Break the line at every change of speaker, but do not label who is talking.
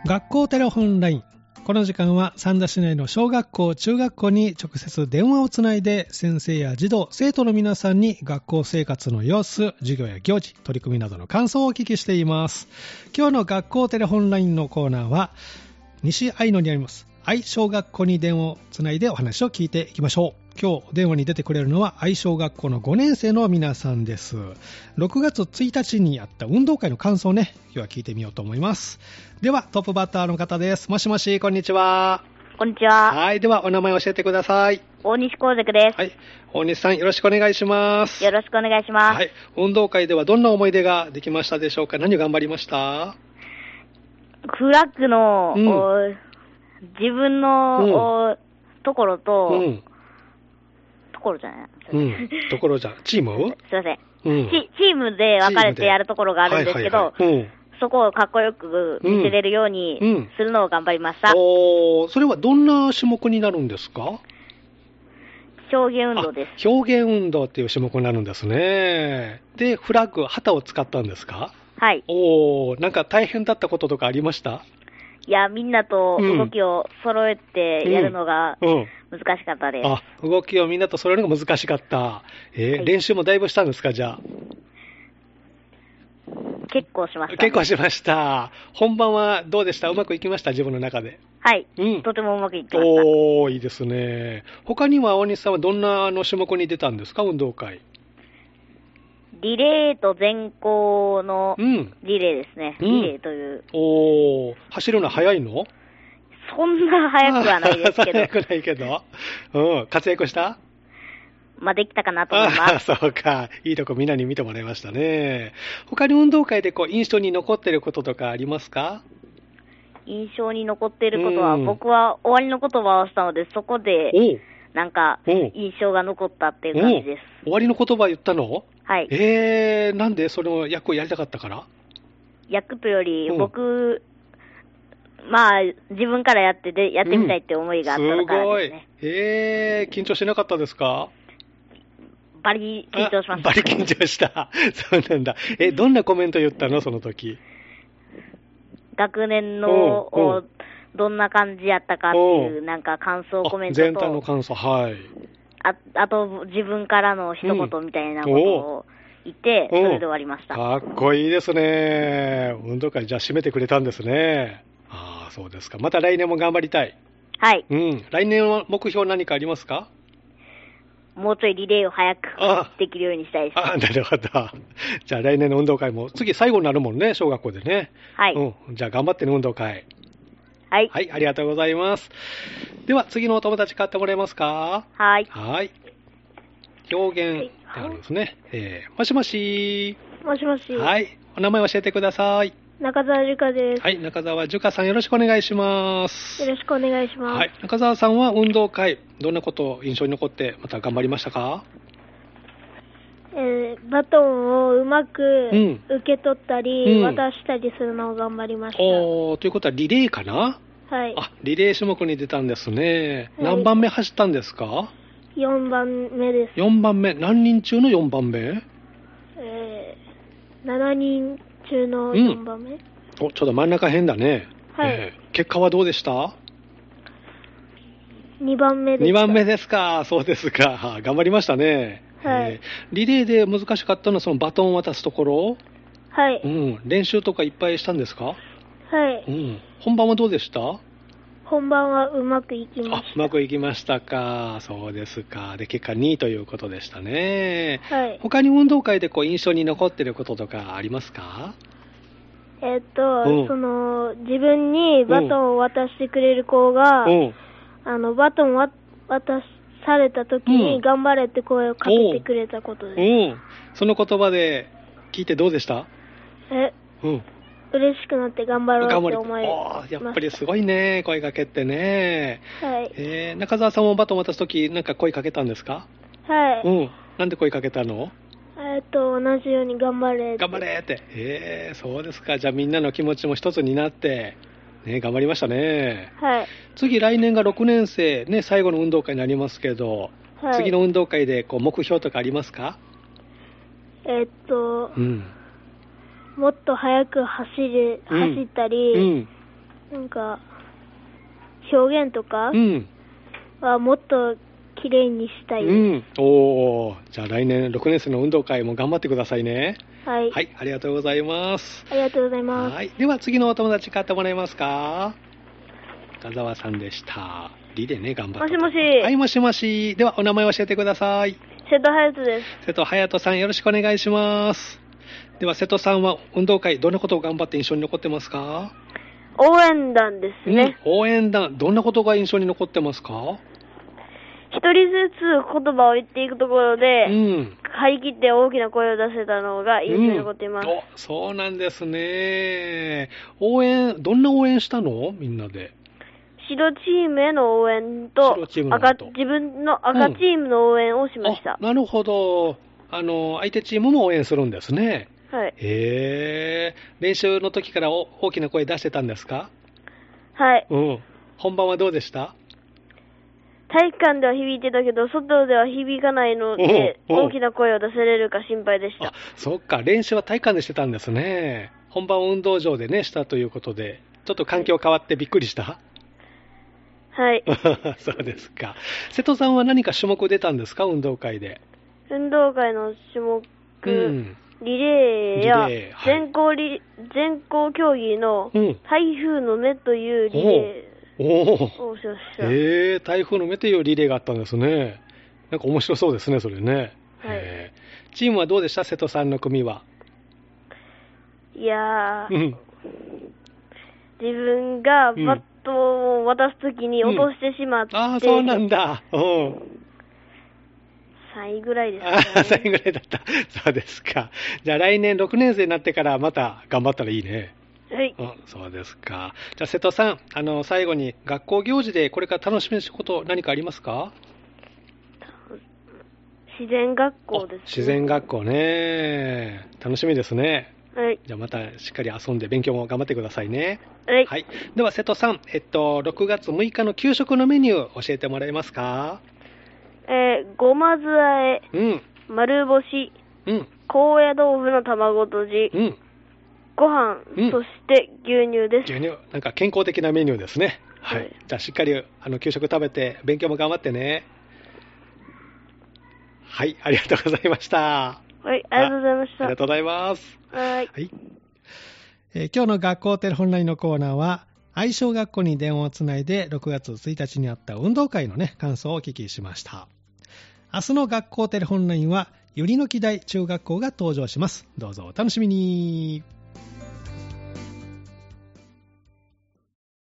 学校テレホンライン。この時間は三田市内の小学校、中学校に直接電話をつないで先生や児童、生徒の皆さんに学校生活の様子、授業や行事、取り組みなどの感想をお聞きしています。今日の学校テレホンラインのコーナーは西愛野にあります愛小学校に電話をつないでお話を聞いていきましょう。今日電話に出てくれるのは愛小学校の5年生の皆さんです。6月1日にあった運動会の感想をね、今日は聞いてみようと思います。ではトップバッターの方です。もしもし、こんにちは。
こんにちは。
はい、ではお名前を教えてください。
大西光月です。
はい、大西さんよろしくお願いします。
よろしくお願いします。
はい、運動会ではどんな思い出ができましたでしょうか。何を頑張りました？
フラッグの、自分の、ところと、ところじゃない、
ところじゃチーム
すいません、チームで分かれてやるところがあるんですけど、そこをかっこよく見せれるようにするのを頑張りました。
それはどんな種目になるんですか？
表現運動です。
表現運動っていう種目になるんですね。で、フラッグ、旗を使ったんですか？
はい。
なんか大変だったこととかありました？
いや、みんなと動きを揃えてやるのが難しかったです。
動きをみんなと揃えるのが難しかった。はい、練習もだいぶしたんですか、じゃあ。
結構しました、ね。
結構しました。本番はどうでした？うまくいきました？自分の中で。
はい。とてもうまくいきました。
いいですね。他には大西さんはどんな種目に出たんですか？運動会。
リレーと全校のリレーですね。リレーという。
走るの速いの？
そんな速くはないですけど。
速くないけど。活躍した？
できたかなと思います。
そうか。いいとこみんなに見てもらいましたね。他に運動会で印象に残っていることとかありますか？
印象に残っていることは、僕は終わりの言葉をしたので、そこで、なんか、印象が残ったっていう感じです。
終わりの言葉言ったの？
はい。
なんでその役をやりたかったから？
役というより、僕、自分からやってみたいって思いがあったからですね。
すごい。緊張しなかったですか？
バリ緊張しました。
バリ緊張した。そうなんだ。どんなコメント言ったの、その時？
学年の、どんな感じやったかっていう、なんか感想コメントと。
全体の感想、はい。
あと、自分からの一言みたいなことを言って、それで終わりました。
かっこいいですね。運動会、じゃあ締めてくれたんですね。そうですか。また来年も頑張りたい。
はい。
来年は目標何かありますか？
もうちょいリレーを早くできるようにしたいです。
なるほど。じゃあ来年の運動会も、次最後になるもんね、小学校でね。
はい。
じゃあ頑張ってね、運動会。
はい。
はい、ありがとうございます。では次のお友達買ってもらえますか？
はい。
はい。表現ってあるんですね。もしもし。
もしもし。
はい。お名前教えてください。
中澤樹香です。
はい、中澤樹香さんよろしくお願いします。
よろしくお願いします。
はい、中澤さんは運動会、どんなこと印象に残ってまた頑張りましたか？
バトンをうまく受け取ったり、渡したりするのを頑張りました。
ということはリレーかな？
はい。
リレー種目に出たんですね。何番目走ったんですか
？4番目です。
4番目。何人中の4番目
？7人中の4番目。
ちょっと真ん中辺だね。
はい。
結果はどうでした？
2 番目です。
2番目ですか。そうですか。頑張りましたね。
はい。
リレーで難しかったのはそのバトンを渡すところ？
はい。
練習とかいっぱいしたんですか？
はい。
本番はどうでした？
本番はうまくいきました。
うまくいきましたか。そうですか。で、結果2位ということでしたね。
はい。
他に運動会で印象に残っていることとかありますか？
その、自分にバトンを渡してくれる子が、バトンを渡された時に頑張れって声をかけてくれたことです。
その言葉で聞いてどうでした？
嬉しくなって頑張ろうって思いました。
やっぱりすごいね、声かけってね。
はい。
中澤さんもバトン渡すときなんか声かけたんですか？
はい。
なんで声かけたの？
同じように頑張れって。
頑張れって。そうですか。じゃあみんなの気持ちも一つになって、頑張りましたね。
はい。
次来年が6年生、最後の運動会になりますけど、次の運動会で目標とかありますか？
もっと速く走ったり、 なんか、表現とかはもっときれいにしたいです。
おー、じゃあ来年6年生の運動会も頑張ってくださいね。
はい。
はい、ありがとうございます。
ありがとうございます。
はい。では次のお友達買ってもらえますか？深澤さんでした。リレーね、頑張って。
もしもし。
はい、もしもし。ではお名前を教えてください。
瀬戸隼人です。
瀬戸隼人さん、よろしくお願いします。では瀬戸さんは運動会どんなことを頑張って印象に残ってますか？
応援団ですね。
応援団、どんなことが印象に残ってますか？
一人ずつ言葉を言っていくところで、張り切って大きな声を出せたのが印象に残っています。
そうなんですね。どんな応援したの？みんなで。
白チームへの応援と、自分の赤チームの応援をしました。
なるほど。相手チームも応援するんですね。
はい。
練習の時から大きな声出してたんですか？
はい。
本番はどうでした？
体育館では響いてたけど、外では響かないので、大きな声を出せれるか心配でした。
そっか、練習は体育館でしてたんですね。本番を運動場でね、したということで、ちょっと環境変わってびっくりした？
はい。
そうですか。瀬戸さんは何か種目出たんですか？運動会で。
運動会の種目、リレーや全校競技の台風の目というリレーをしました。
台風の目というリレーがあったんですね。なんか面白そうですね、それね。
はい。
チームはどうでした？瀬戸さんの組は。
いやー、自分がバットを渡すときに落としてしまって、
そうなんだ。
3位ぐらいですかね。
3位ぐらいだった。そうですか。じゃあ来年6年生になってからまた頑張ったらいいね。
はい。
そうですか。じゃあ瀬戸さん、最後に学校行事でこれから楽しみにすること何かありますか？
自然学校ですね。
自然学校ね。楽しみですね。
はい。
じゃあまたしっかり遊んで勉強も頑張ってくださいね。
はい。
はい。では瀬戸さん、6月6日の給食のメニュー教えてもらえますか？
ごま酢あえ、丸干し、高野豆腐の卵とじ、ご飯、そして牛乳です。
牛乳、なんか健康的なメニューですね。はい。じゃあしっかり給食食べて勉強も頑張ってね。はい、ありがとうございました。
はい、ありがとうございました。
ありがとうございます。
はい。
今日の学校テレホンラインのコーナーは、愛小学校に電話をつないで6月1日にあった運動会のね、感想をお聞きしました。明日の学校テレホンラインは、ゆりの木台中学校が登場します。どうぞお楽しみに。